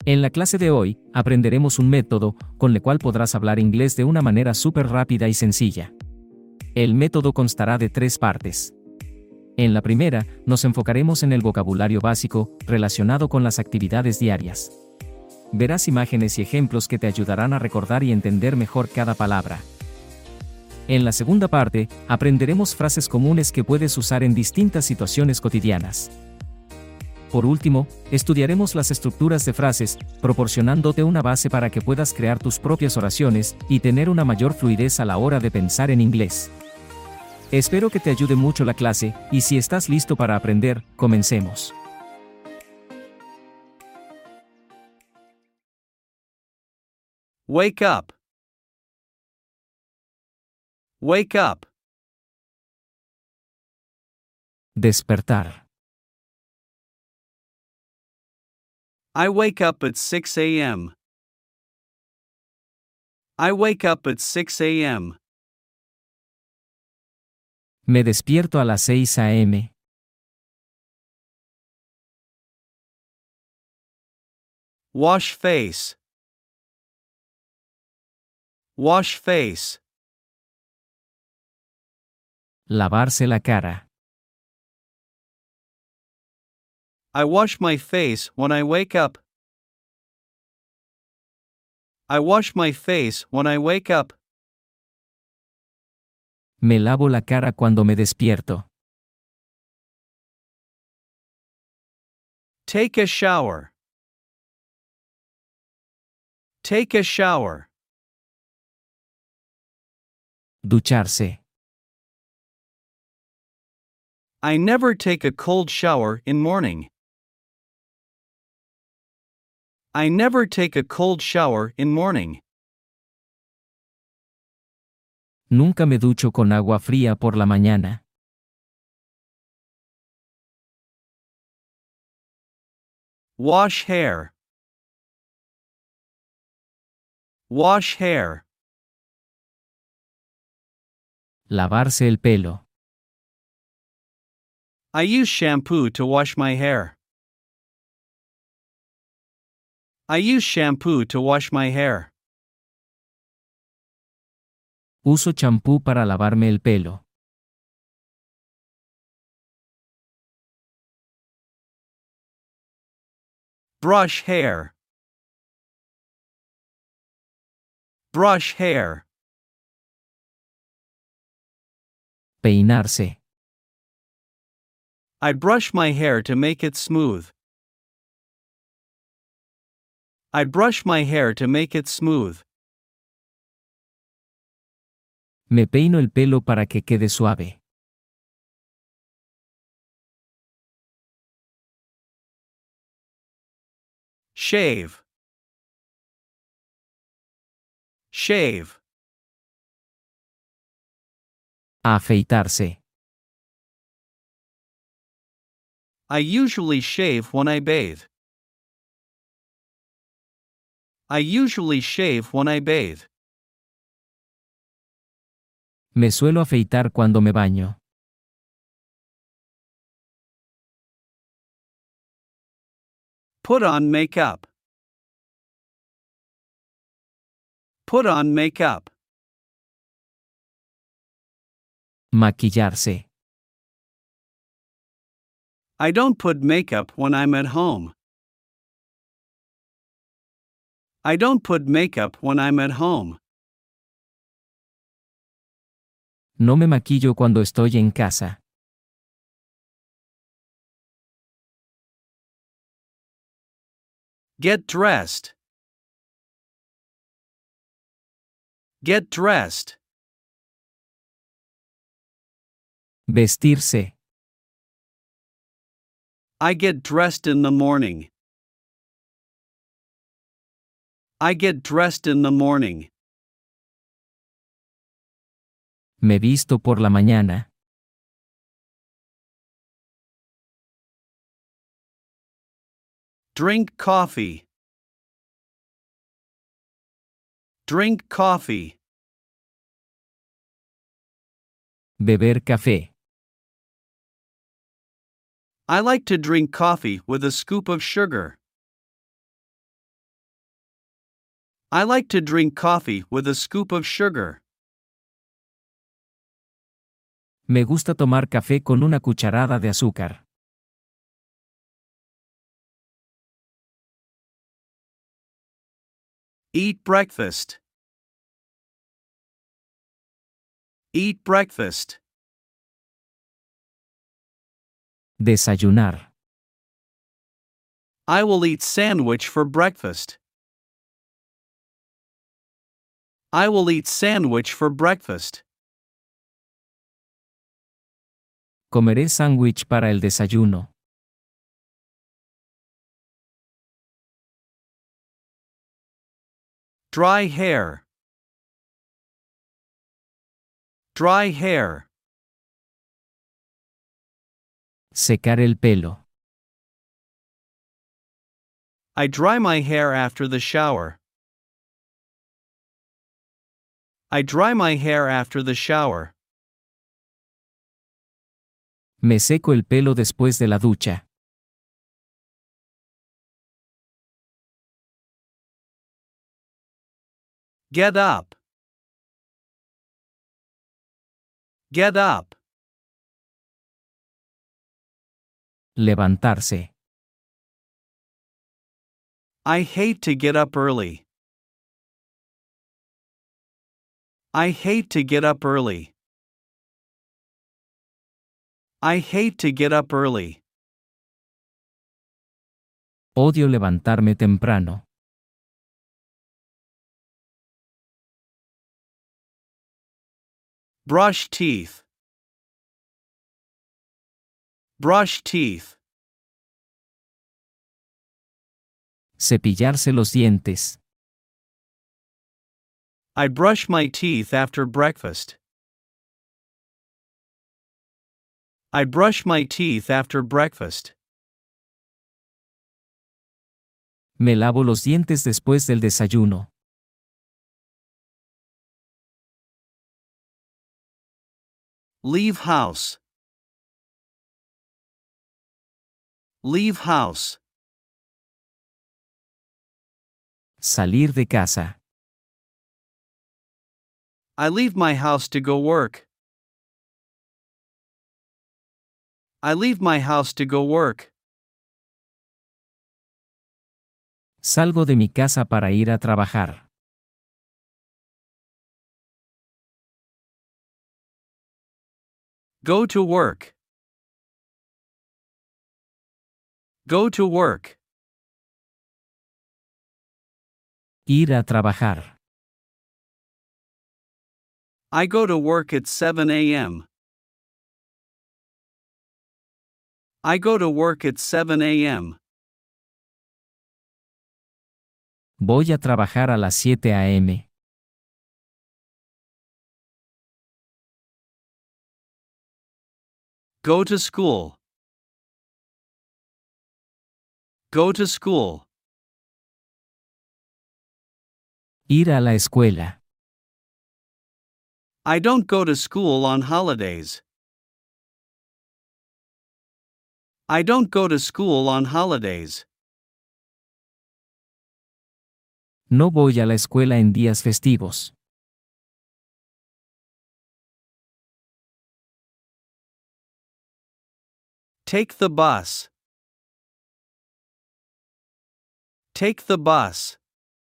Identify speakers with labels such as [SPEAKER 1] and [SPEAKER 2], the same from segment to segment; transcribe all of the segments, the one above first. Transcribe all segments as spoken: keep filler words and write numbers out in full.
[SPEAKER 1] En la clase de hoy, aprenderemos un método con el cual podrás hablar inglés de una manera súper rápida y sencilla. El método constará de tres partes. En la primera, nos enfocaremos en el vocabulario básico, relacionado con las actividades diarias. Verás imágenes y ejemplos que te ayudarán a recordar y entender mejor cada palabra. En la segunda parte, aprenderemos frases comunes que puedes usar en distintas situaciones cotidianas. Por último, estudiaremos las estructuras de frases, proporcionándote una base para que puedas crear tus propias oraciones y tener una mayor fluidez a la hora de pensar en inglés. Espero que te ayude mucho la clase, y si estás listo para aprender, comencemos.
[SPEAKER 2] Wake up. Wake up.
[SPEAKER 1] Despertar.
[SPEAKER 2] I wake up at six a.m. I wake up at six a.m.
[SPEAKER 1] Me despierto a las seis a eme
[SPEAKER 2] Wash face. Wash face.
[SPEAKER 1] Lavarse la cara.
[SPEAKER 2] I wash my face when I wake up. I wash my face when I wake up.
[SPEAKER 1] Me lavo la cara cuando me despierto.
[SPEAKER 2] Take a shower. Take a shower.
[SPEAKER 1] Ducharse.
[SPEAKER 2] I never take a cold shower in morning. I never take a cold shower in morning.
[SPEAKER 1] Nunca me ducho con agua fría por la mañana.
[SPEAKER 2] Wash hair. Wash hair.
[SPEAKER 1] Lavarse el pelo.
[SPEAKER 2] I use shampoo to wash my hair. I use shampoo to wash my hair.
[SPEAKER 1] Uso champú para lavarme el pelo.
[SPEAKER 2] Brush hair. Brush hair.
[SPEAKER 1] Peinarse.
[SPEAKER 2] I brush my hair to make it smooth. I brush my hair to make it smooth.
[SPEAKER 1] Me peino el pelo para que quede suave.
[SPEAKER 2] Shave. Shave.
[SPEAKER 1] Afeitarse.
[SPEAKER 2] I usually shave when I bathe. I usually shave when I bathe.
[SPEAKER 1] Me suelo afeitar cuando me baño.
[SPEAKER 2] Put on makeup. Put on makeup.
[SPEAKER 1] Maquillarse.
[SPEAKER 2] I don't put makeup when I'm at home. I don't put makeup when I'm at home.
[SPEAKER 1] No me maquillo cuando estoy en casa.
[SPEAKER 2] Get dressed. Get dressed.
[SPEAKER 1] Vestirse.
[SPEAKER 2] I get dressed in the morning. I get dressed in the morning.
[SPEAKER 1] Me visto por la mañana.
[SPEAKER 2] Drink coffee. Drink coffee.
[SPEAKER 1] Beber café.
[SPEAKER 2] I like to drink coffee with a scoop of sugar. I like to drink coffee with a scoop of sugar.
[SPEAKER 1] Me gusta tomar café con una cucharada de azúcar.
[SPEAKER 2] Eat breakfast. Eat breakfast.
[SPEAKER 1] Desayunar.
[SPEAKER 2] I will eat sandwich for breakfast. I will eat sandwich for breakfast.
[SPEAKER 1] Comeré sándwich para el desayuno.
[SPEAKER 2] Dry hair. Dry hair.
[SPEAKER 1] Secar el pelo.
[SPEAKER 2] I dry my hair after the shower. I dry my hair after the shower.
[SPEAKER 1] Me seco el pelo después de la ducha.
[SPEAKER 2] Get up. Get up.
[SPEAKER 1] Levantarse.
[SPEAKER 2] I hate to get up early. I hate to get up early. I hate to get up early.
[SPEAKER 1] Odio levantarme temprano.
[SPEAKER 2] Brush teeth. Brush teeth.
[SPEAKER 1] Cepillarse los dientes.
[SPEAKER 2] I brush my teeth after breakfast. I brush my teeth after breakfast.
[SPEAKER 1] Me lavo los dientes después del desayuno.
[SPEAKER 2] Leave house. Leave house.
[SPEAKER 1] Salir de casa.
[SPEAKER 2] I leave my house to go work. I leave my house to go work.
[SPEAKER 1] Salgo de mi casa para ir a trabajar.
[SPEAKER 2] Go to work. Go to work.
[SPEAKER 1] Ir a trabajar.
[SPEAKER 2] I go to work at seven a.m. I go to work at seven a.m.
[SPEAKER 1] Voy a trabajar a las siete a m
[SPEAKER 2] Go to school. Go to school.
[SPEAKER 1] Ir a la escuela.
[SPEAKER 2] I don't go to school on holidays. I don't go to school on holidays.
[SPEAKER 1] No voy a la escuela en días festivos.
[SPEAKER 2] Take the bus. Take the bus.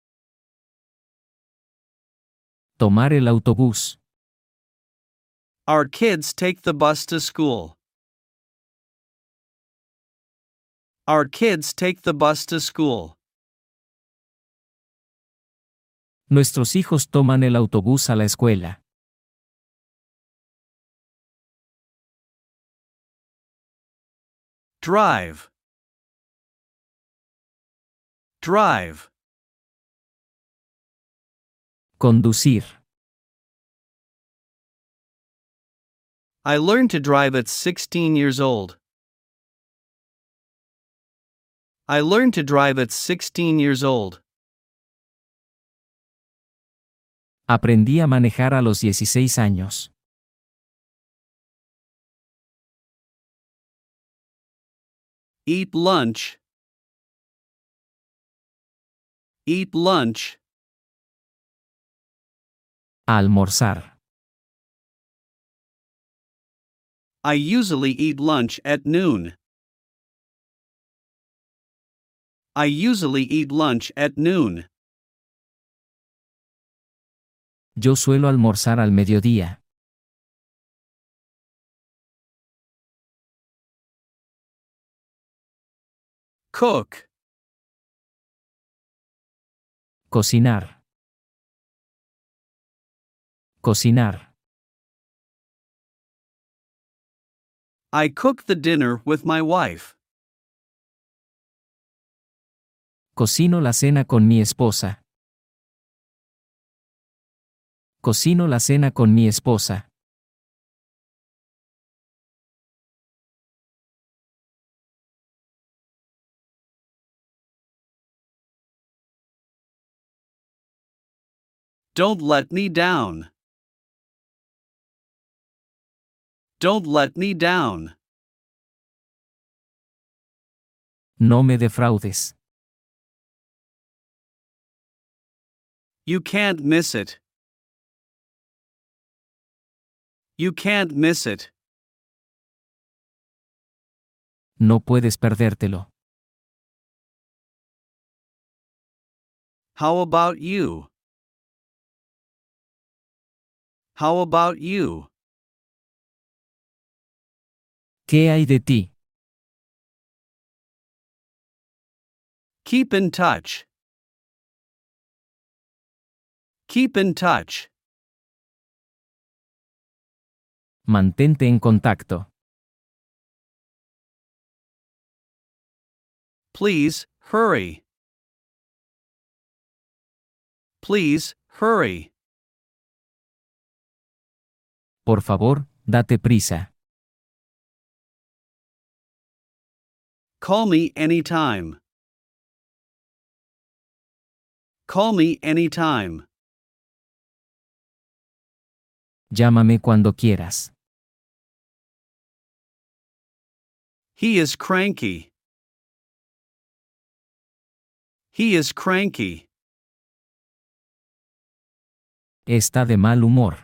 [SPEAKER 1] Tomar el autobús.
[SPEAKER 2] Our kids take the bus to school. Our kids take the bus to school.
[SPEAKER 1] Nuestros hijos toman el autobús a la escuela.
[SPEAKER 2] Drive. Drive.
[SPEAKER 1] Conducir.
[SPEAKER 2] I learned to drive at sixteen years old. I learned to drive at sixteen years old.
[SPEAKER 1] Aprendí a manejar a los dieciséis años.
[SPEAKER 2] Eat lunch. Eat lunch.
[SPEAKER 1] Almorzar.
[SPEAKER 2] I usually eat lunch at noon. I usually eat lunch at noon.
[SPEAKER 1] Yo suelo almorzar al mediodía.
[SPEAKER 2] Cook.
[SPEAKER 1] Cocinar. Cocinar.
[SPEAKER 2] I cook the dinner with my wife.
[SPEAKER 1] Cocino la cena con mi esposa. Cocino la cena con mi esposa.
[SPEAKER 2] Don't let me down. Don't let me down.
[SPEAKER 1] No me defraudes.
[SPEAKER 2] You can't miss it. You can't miss it.
[SPEAKER 1] No puedes perdértelo.
[SPEAKER 2] How about you? How about you?
[SPEAKER 1] ¿Qué hay de ti?
[SPEAKER 2] Keep in touch. Keep in touch.
[SPEAKER 1] Mantente en contacto.
[SPEAKER 2] Please, hurry. Please, hurry.
[SPEAKER 1] Por favor, date prisa.
[SPEAKER 2] Call me anytime. Call me anytime.
[SPEAKER 1] Llámame cuando quieras.
[SPEAKER 2] He is cranky. He is cranky.
[SPEAKER 1] Está de mal humor.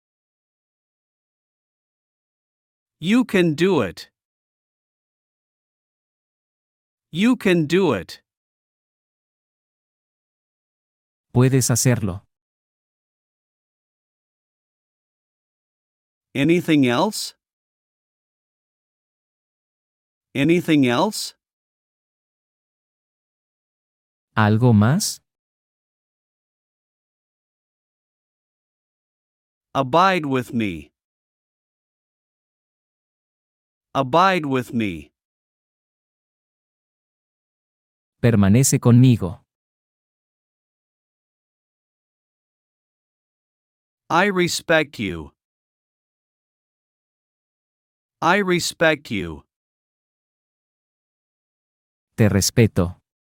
[SPEAKER 2] You can do it. You can do it.
[SPEAKER 1] Puedes hacerlo.
[SPEAKER 2] Anything else? Anything else?
[SPEAKER 1] ¿Algo más?
[SPEAKER 2] Abide with me. Abide with me.
[SPEAKER 1] Permanece conmigo.
[SPEAKER 2] I respect you. I respect you.
[SPEAKER 1] Te respeto.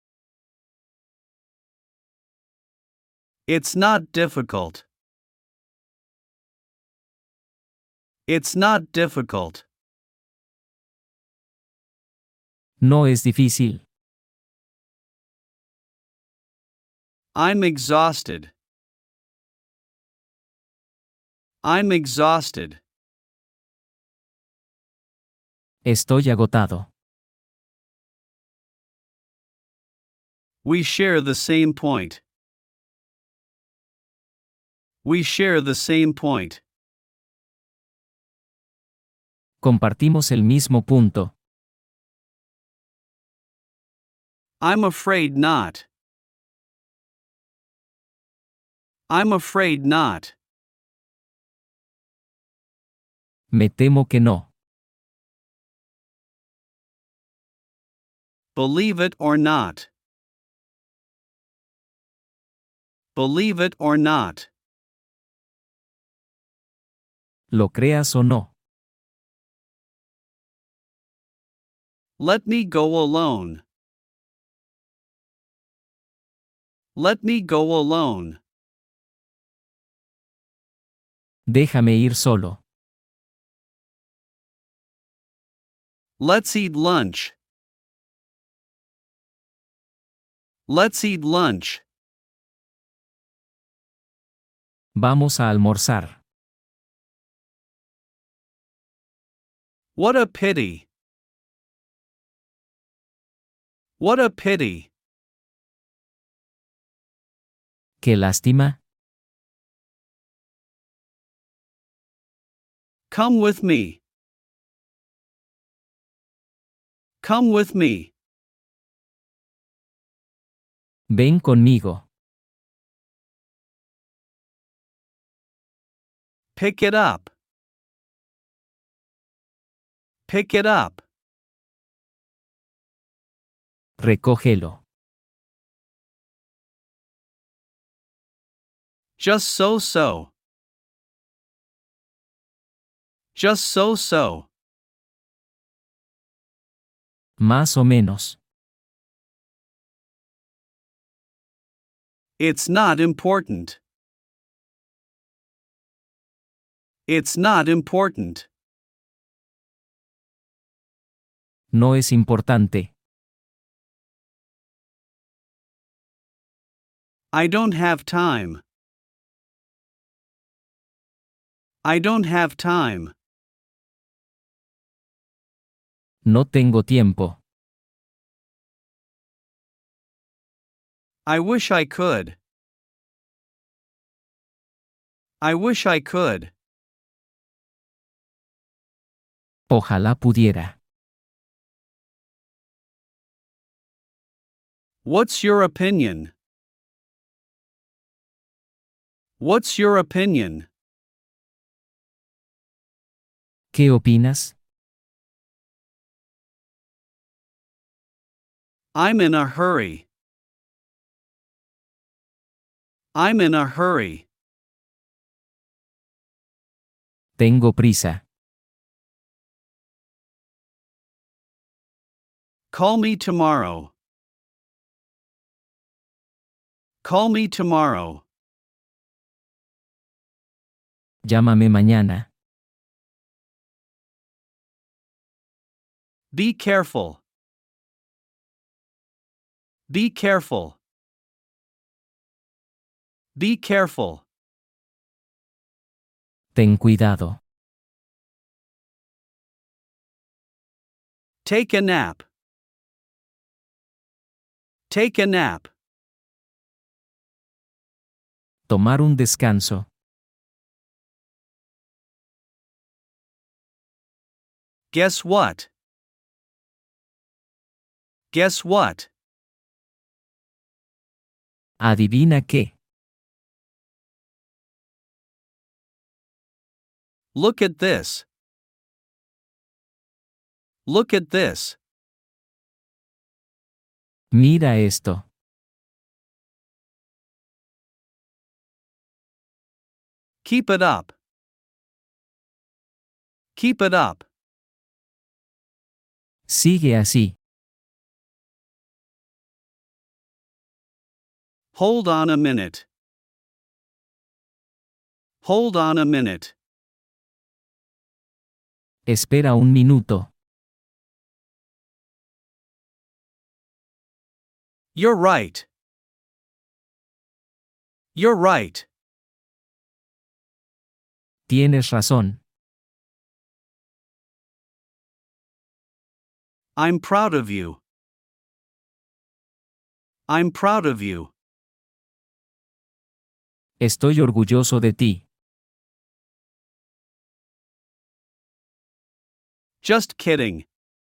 [SPEAKER 2] It's not difficult. It's not difficult.
[SPEAKER 1] No es difícil.
[SPEAKER 2] I'm exhausted. I'm exhausted.
[SPEAKER 1] Estoy agotado.
[SPEAKER 2] We share the same point. We share the same point.
[SPEAKER 1] Compartimos el mismo punto.
[SPEAKER 2] I'm afraid not. I'm afraid not.
[SPEAKER 1] Me temo que no.
[SPEAKER 2] Believe it or not. Believe it or not.
[SPEAKER 1] Lo creas o no.
[SPEAKER 2] Let me go alone. Let me go alone.
[SPEAKER 1] Déjame ir solo.
[SPEAKER 2] Let's eat lunch. Let's eat lunch.
[SPEAKER 1] Vamos a almorzar.
[SPEAKER 2] What a pity. What a pity.
[SPEAKER 1] Qué lástima.
[SPEAKER 2] Come with me. Come with me.
[SPEAKER 1] Ven conmigo.
[SPEAKER 2] Pick it up. Pick it up.
[SPEAKER 1] Recógelo.
[SPEAKER 2] Just so so. Just so so.
[SPEAKER 1] Más o menos.
[SPEAKER 2] It's not important. It's not important.
[SPEAKER 1] No es importante.
[SPEAKER 2] I don't have time. I don't have time.
[SPEAKER 1] No tengo tiempo.
[SPEAKER 2] I wish I could. I wish I could.
[SPEAKER 1] Ojalá pudiera.
[SPEAKER 2] What's your opinion? What's your opinion?
[SPEAKER 1] ¿Qué opinas?
[SPEAKER 2] I'm in a hurry. I'm in a hurry.
[SPEAKER 1] Tengo prisa.
[SPEAKER 2] Call me tomorrow. Call me tomorrow.
[SPEAKER 1] Llámame mañana.
[SPEAKER 2] Be careful. Be careful. Be careful.
[SPEAKER 1] Ten cuidado.
[SPEAKER 2] Take a nap. Take a nap.
[SPEAKER 1] Tomar un descanso.
[SPEAKER 2] Guess what? Guess what?
[SPEAKER 1] Adivina qué.
[SPEAKER 2] Look at this. Look at this.
[SPEAKER 1] Mira esto.
[SPEAKER 2] Keep it up. Keep it up.
[SPEAKER 1] Sigue así.
[SPEAKER 2] Hold on a minute. Hold on a minute.
[SPEAKER 1] Espera un minuto.
[SPEAKER 2] You're right. You're right.
[SPEAKER 1] Tienes razón.
[SPEAKER 2] I'm proud of you. I'm proud of you.
[SPEAKER 1] Estoy orgulloso de ti.
[SPEAKER 2] Just kidding.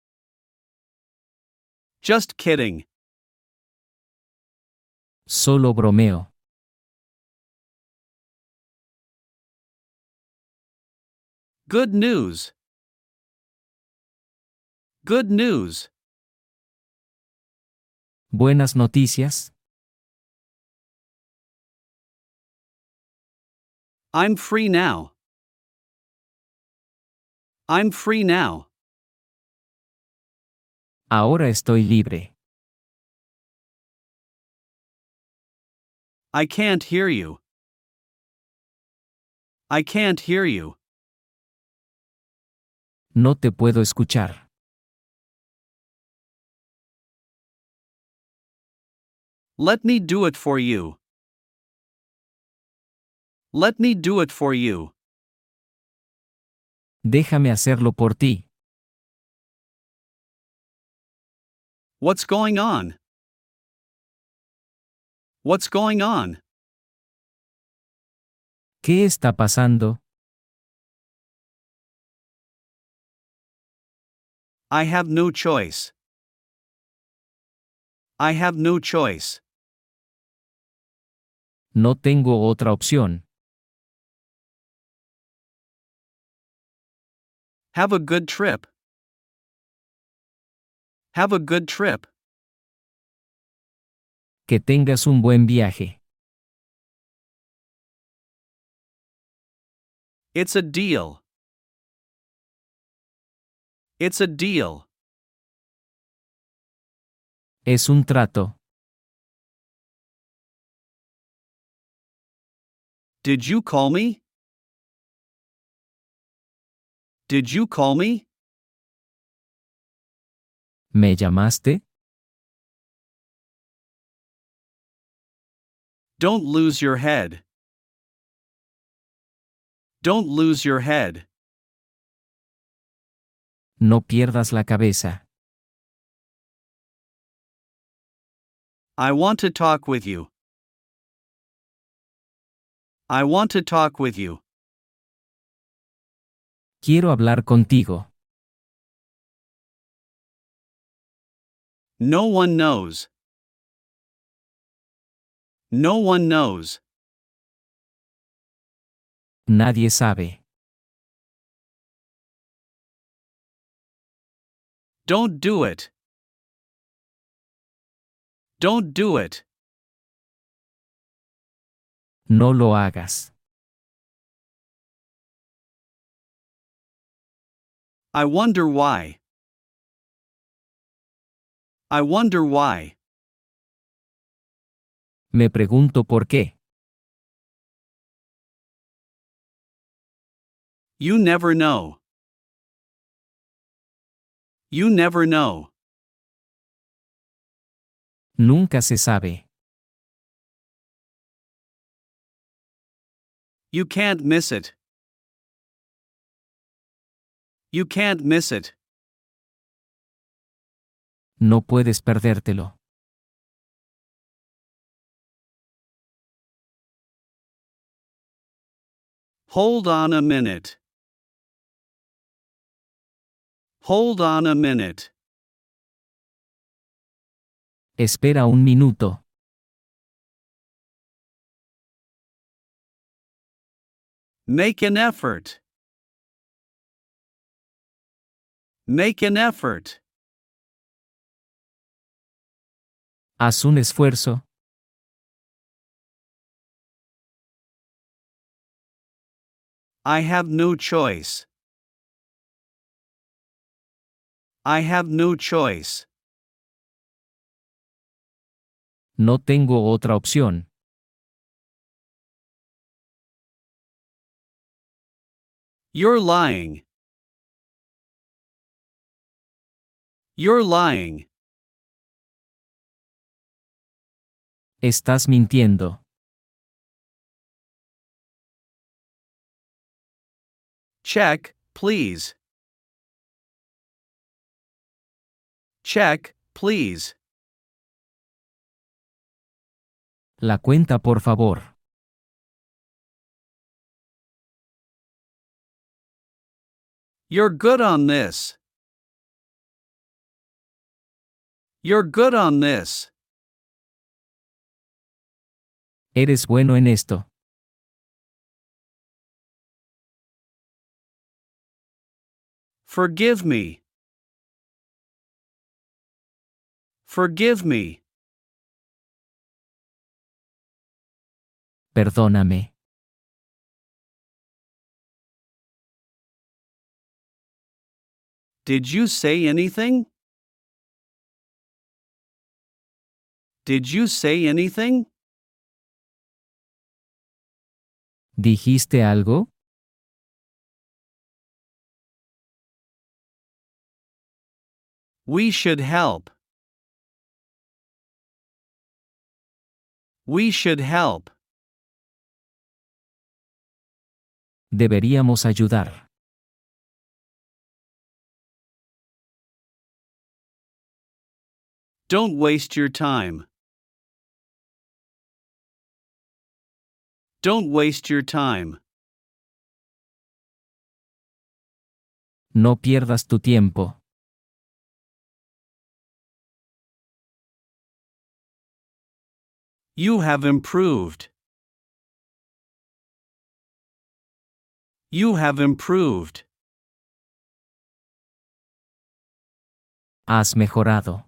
[SPEAKER 2] Just kidding.
[SPEAKER 1] Solo bromeo.
[SPEAKER 2] Good news. Good news.
[SPEAKER 1] Buenas noticias.
[SPEAKER 2] I'm free now. I'm free now.
[SPEAKER 1] Ahora estoy libre.
[SPEAKER 2] I can't hear you. I can't hear you.
[SPEAKER 1] No te puedo escuchar.
[SPEAKER 2] Let me do it for you. Let me do it for you.
[SPEAKER 1] Déjame hacerlo por ti.
[SPEAKER 2] What's going on? What's going on?
[SPEAKER 1] ¿Qué está pasando?
[SPEAKER 2] I have no choice. I have no choice.
[SPEAKER 1] No tengo otra opción.
[SPEAKER 2] Have a good trip. Have a good trip.
[SPEAKER 1] Que tengas un buen viaje.
[SPEAKER 2] It's a deal. It's a deal.
[SPEAKER 1] Es un trato.
[SPEAKER 2] Did you call me? Did you call me?
[SPEAKER 1] ¿Me llamaste?
[SPEAKER 2] Don't lose your head. Don't lose your head.
[SPEAKER 1] No pierdas la cabeza.
[SPEAKER 2] I want to talk with you. I want to talk with you.
[SPEAKER 1] Quiero hablar contigo.
[SPEAKER 2] No one knows. No one knows.
[SPEAKER 1] Nadie sabe.
[SPEAKER 2] Don't do it. Don't do it.
[SPEAKER 1] No lo hagas.
[SPEAKER 2] I wonder why. I wonder why.
[SPEAKER 1] Me pregunto por qué.
[SPEAKER 2] You never know. You never know.
[SPEAKER 1] Nunca se sabe.
[SPEAKER 2] You can't miss it. You can't miss it.
[SPEAKER 1] No puedes perdértelo.
[SPEAKER 2] Hold on a minute. Hold on a minute.
[SPEAKER 1] Espera un minuto.
[SPEAKER 2] Make an effort. Make an effort.
[SPEAKER 1] Haz un esfuerzo.
[SPEAKER 2] I have no choice. I have no choice.
[SPEAKER 1] No tengo otra opción.
[SPEAKER 2] You're lying. You're lying.
[SPEAKER 1] Estás mintiendo.
[SPEAKER 2] Check, please. Check, please.
[SPEAKER 1] La cuenta, por favor.
[SPEAKER 2] You're good on this. You're good on this.
[SPEAKER 1] Eres bueno en esto.
[SPEAKER 2] Forgive me. Forgive me.
[SPEAKER 1] Perdóname.
[SPEAKER 2] Did you say anything? Did you say anything?
[SPEAKER 1] ¿Dijiste algo?
[SPEAKER 2] We should help. We should help.
[SPEAKER 1] Deberíamos ayudar.
[SPEAKER 2] Don't waste your time. Don't waste your time.
[SPEAKER 1] No pierdas tu tiempo.
[SPEAKER 2] You have improved. You have improved.
[SPEAKER 1] Has mejorado.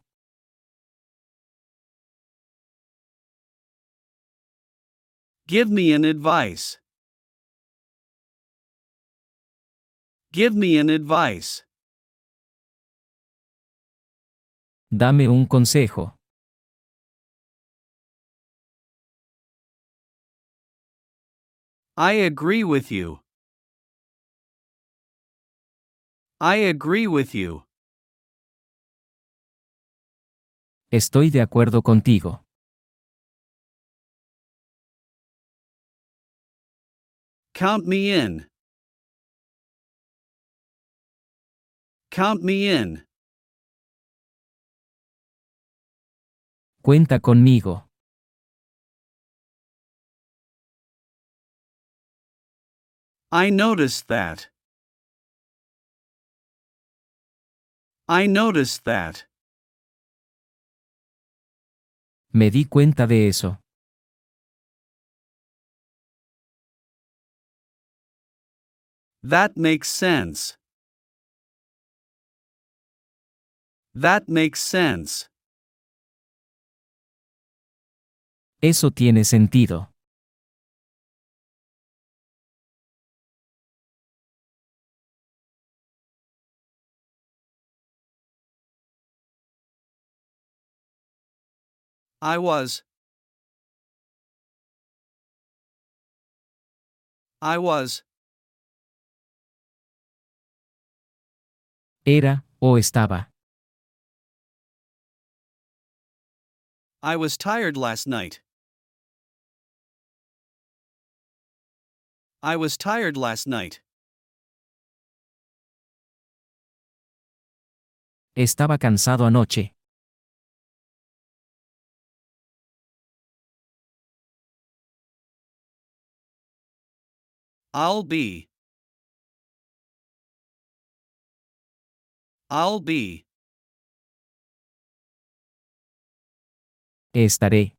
[SPEAKER 2] Give me an advice. Give me an advice.
[SPEAKER 1] Dame un consejo.
[SPEAKER 2] I agree with you. I agree with you.
[SPEAKER 1] Estoy de acuerdo contigo.
[SPEAKER 2] Count me in. Count me in.
[SPEAKER 1] Cuenta conmigo.
[SPEAKER 2] I noticed that. I noticed that.
[SPEAKER 1] Me di cuenta de eso.
[SPEAKER 2] That makes sense. That makes sense.
[SPEAKER 1] Eso tiene sentido.
[SPEAKER 2] I was. I was.
[SPEAKER 1] Era, o estaba.
[SPEAKER 2] I was tired last night. I was tired last night.
[SPEAKER 1] Estaba cansado anoche.
[SPEAKER 2] I'll be. I'll be.
[SPEAKER 1] Estaré.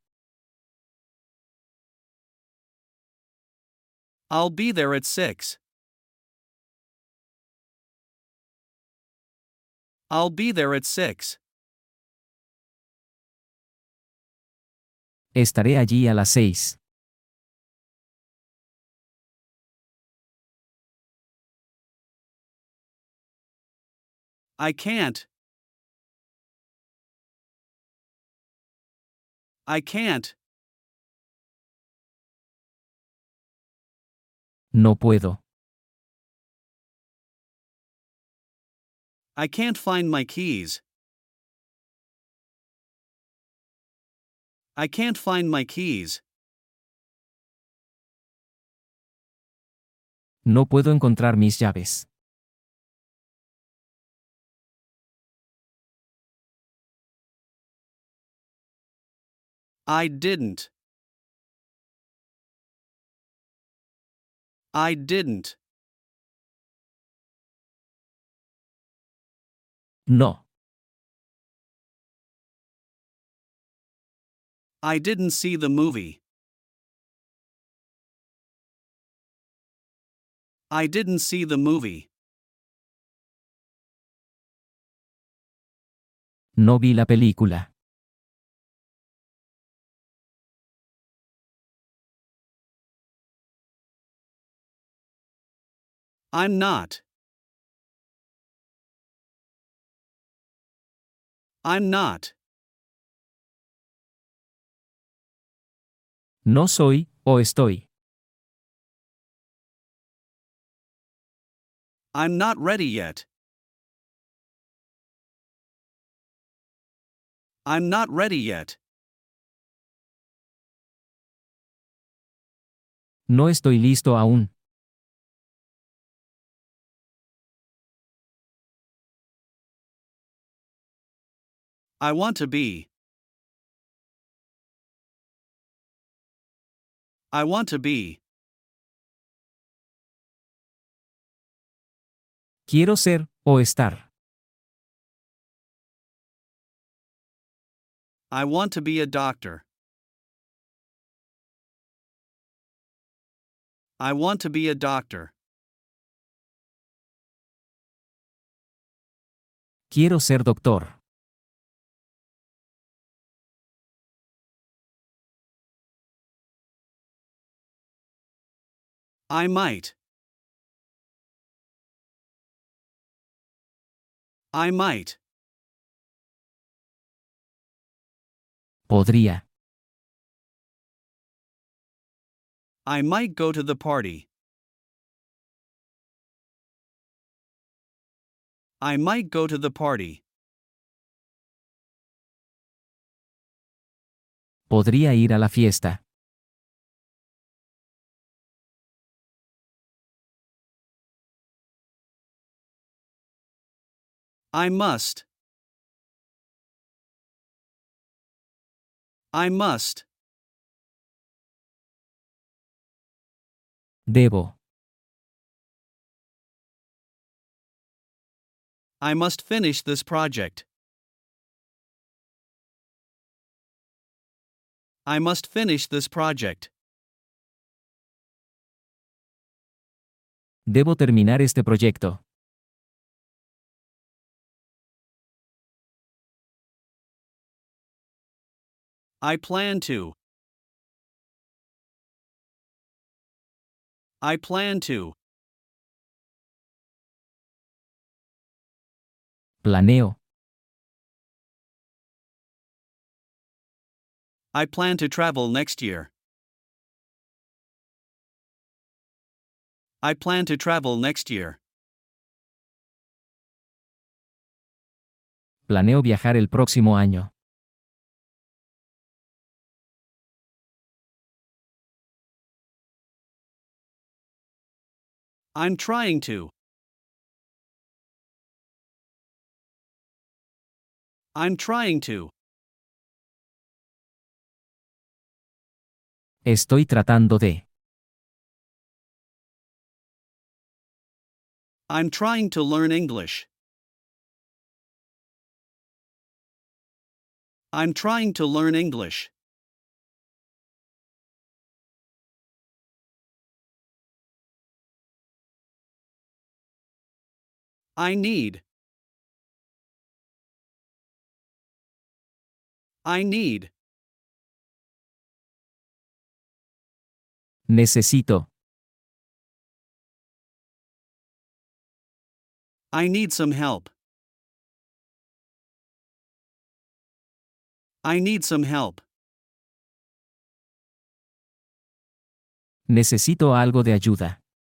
[SPEAKER 2] I'll be there at six. I'll be there at six.
[SPEAKER 1] Estaré allí a las seis.
[SPEAKER 2] I can't. I can't.
[SPEAKER 1] No puedo.
[SPEAKER 2] I can't find my keys. I can't find my keys.
[SPEAKER 1] No puedo encontrar mis llaves.
[SPEAKER 2] I didn't. I didn't.
[SPEAKER 1] No.
[SPEAKER 2] I didn't see the movie. I didn't see the movie.
[SPEAKER 1] No vi la película.
[SPEAKER 2] I'm not. I'm not.
[SPEAKER 1] No soy, o estoy.
[SPEAKER 2] I'm not ready yet. I'm not ready yet.
[SPEAKER 1] No estoy listo aún.
[SPEAKER 2] I want to be. I want to be.
[SPEAKER 1] Quiero ser, o estar.
[SPEAKER 2] I want to be a doctor. I want to be a doctor.
[SPEAKER 1] Quiero ser doctor.
[SPEAKER 2] I might. I might.
[SPEAKER 1] Podría.
[SPEAKER 2] I might go to the party. I might go to the party.
[SPEAKER 1] Podría ir a la fiesta.
[SPEAKER 2] I must. I must.
[SPEAKER 1] Debo.
[SPEAKER 2] I must finish this project. I must finish this project.
[SPEAKER 1] Debo terminar este proyecto.
[SPEAKER 2] I plan to. I plan to.
[SPEAKER 1] Planeo.
[SPEAKER 2] I plan to travel next year. I plan to travel next year.
[SPEAKER 1] Planeo viajar el próximo año.
[SPEAKER 2] I'm trying to. I'm trying to.
[SPEAKER 1] Estoy tratando de.
[SPEAKER 2] I'm trying to learn English. I'm trying to learn English. I need. I need.
[SPEAKER 1] Necesito.
[SPEAKER 2] I need some help. I need some help.
[SPEAKER 1] Necesito algo de ayuda.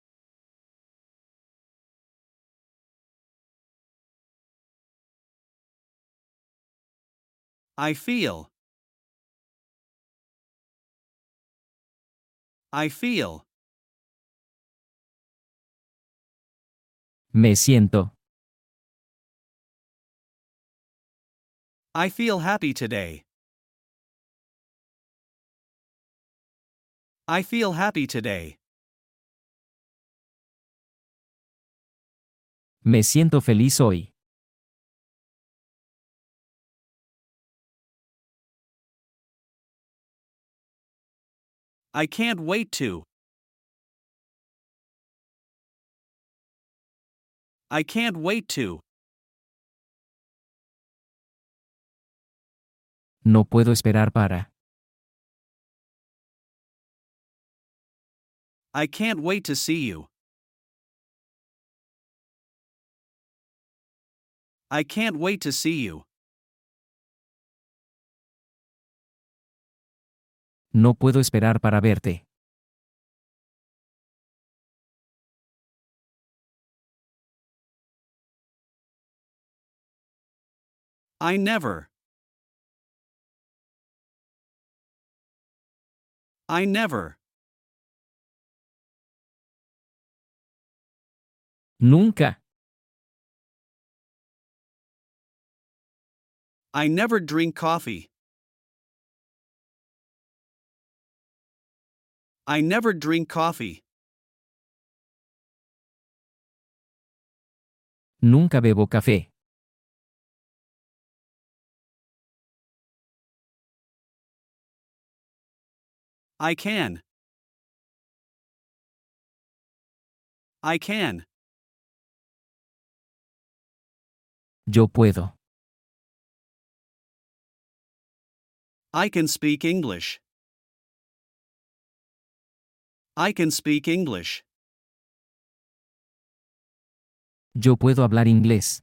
[SPEAKER 2] I feel. I feel.
[SPEAKER 1] Me siento.
[SPEAKER 2] I feel happy today. I feel happy today.
[SPEAKER 1] Me siento feliz hoy.
[SPEAKER 2] I can't wait to. I can't wait to.
[SPEAKER 1] No puedo esperar para.
[SPEAKER 2] I can't wait to see you. I can't wait to see you.
[SPEAKER 1] No puedo esperar para verte.
[SPEAKER 2] I never. I never.
[SPEAKER 1] Nunca.
[SPEAKER 2] I never drink coffee. I never drink coffee.
[SPEAKER 1] Nunca bebo café.
[SPEAKER 2] I can. I can.
[SPEAKER 1] Yo puedo.
[SPEAKER 2] I can speak English. I can speak English.
[SPEAKER 1] Yo puedo hablar inglés.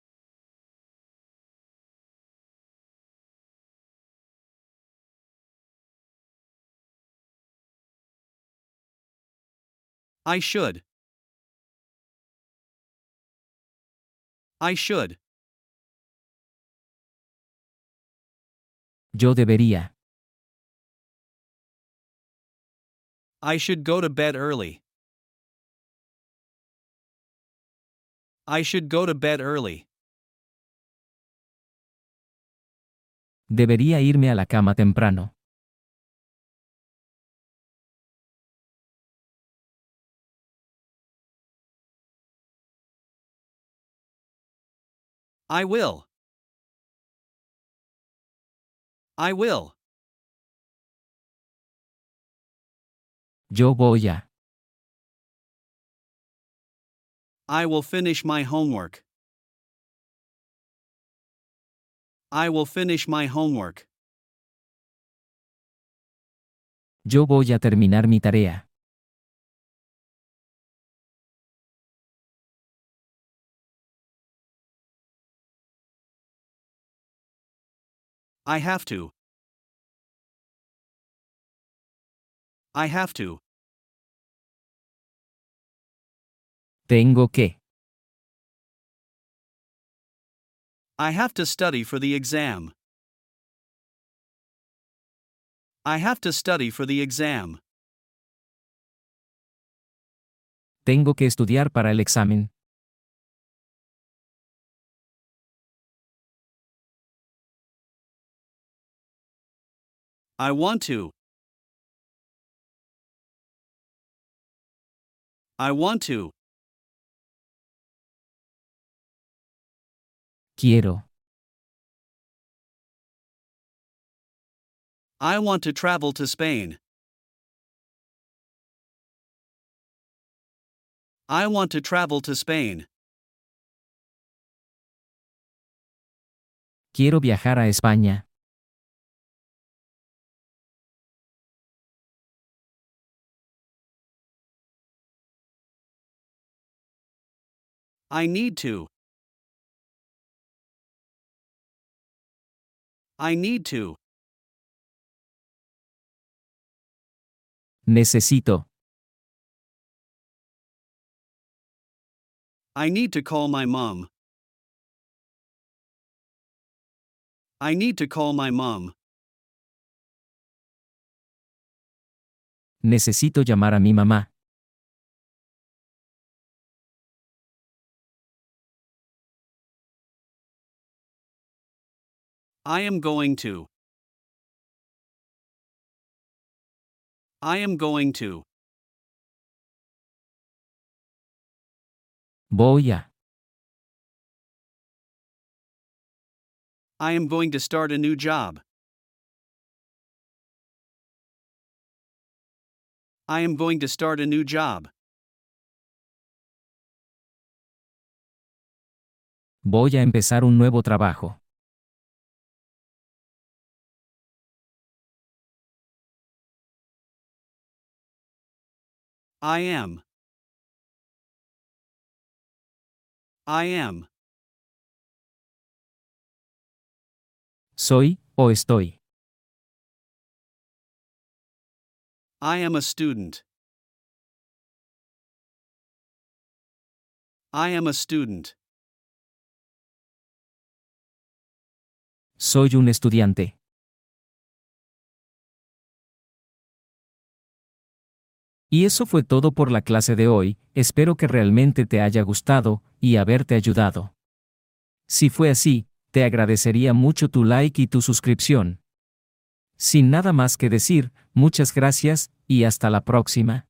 [SPEAKER 2] I should. I should.
[SPEAKER 1] Yo debería.
[SPEAKER 2] I should go to bed early. I should go to bed early.
[SPEAKER 1] Debería irme a la cama temprano.
[SPEAKER 2] I will. I will.
[SPEAKER 1] Yo voy a.
[SPEAKER 2] I will finish my homework. I will finish my homework.
[SPEAKER 1] Yo voy a terminar mi tarea.
[SPEAKER 2] I have to. I have to.
[SPEAKER 1] Tengo que.
[SPEAKER 2] I have to study for the exam. I have to study for the exam.
[SPEAKER 1] Tengo que estudiar para el examen.
[SPEAKER 2] I want to. I want to.
[SPEAKER 1] Quiero.
[SPEAKER 2] I want to travel to Spain. I want to travel to Spain.
[SPEAKER 1] Quiero viajar a España.
[SPEAKER 2] I need to. I need to.
[SPEAKER 1] Necesito.
[SPEAKER 2] I need to call my mom. I need to call my mom.
[SPEAKER 1] Necesito llamar a mi mamá.
[SPEAKER 2] I am going to. I am going to.
[SPEAKER 1] Voy a.
[SPEAKER 2] I am going to start a new job. I am going to start a new job.
[SPEAKER 1] Voy a empezar un nuevo trabajo.
[SPEAKER 2] I am. I am.
[SPEAKER 1] Soy, o estoy.
[SPEAKER 2] I am a student. I am a student.
[SPEAKER 1] Soy un estudiante. Y eso fue todo por la clase de hoy, espero que realmente te haya gustado, y haberte ayudado. Si fue así, te agradecería mucho tu like y tu suscripción. Sin nada más que decir, muchas gracias, y hasta la próxima.